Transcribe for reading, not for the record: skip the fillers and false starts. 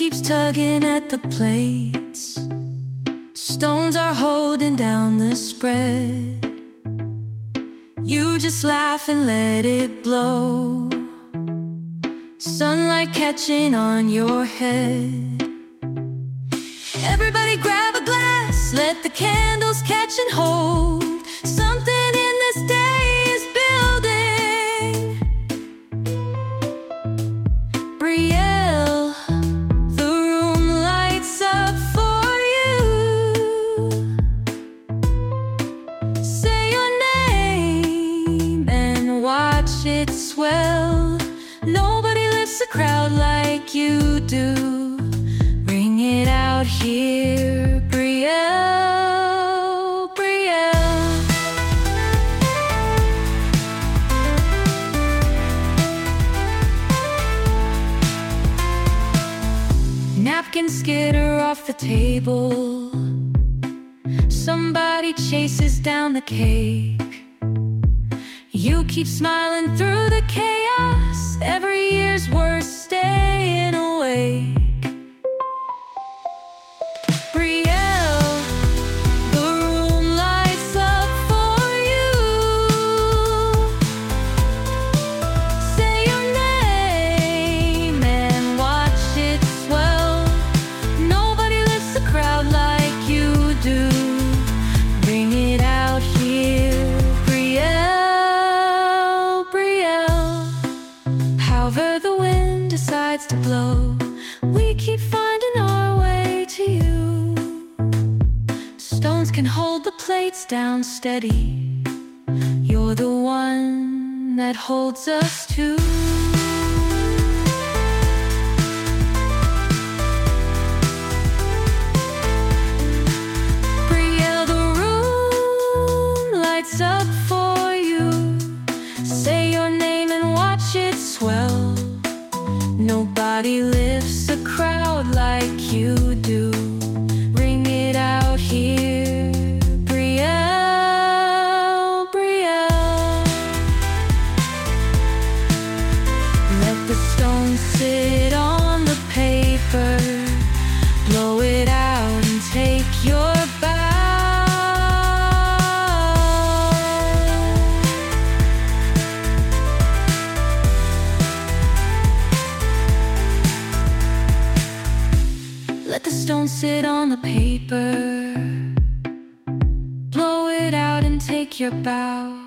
keeps tugging at the plates. Stones are holding down the spread. You just laugh and let it blow. Sunlight catching on your head. Everybody grab a glass, let the candles catch and hold. Something in this day is building. Brielle, the room lights up for you. Say your name and watch it swell. Nobody lifts a crowd like you do. Bring it out here, Brielle, Brielle. Napkins skitter off the table. Somebody chases down the cake. You keep smiling through the chaos. Every year's worth staying awake. Brielle, the room lights up for you. Say your name and watch it swell. Nobody lifts a crowd like you do. Bring it out here, Brielle, Brielle. However the wind decides to blow, we keep finding our way to you. Stones can hold the plates down steady. You're the one that holds us too. Brielle, the room lights up for you. Say your name and watch it swell. Nobody lifts a crowd like you do. Bring it out here, Brielle, Brielle. Let the stones sit on the paper. Blow it out and take your bow. Let the stones sit on the paper. Blow it out and take your bow.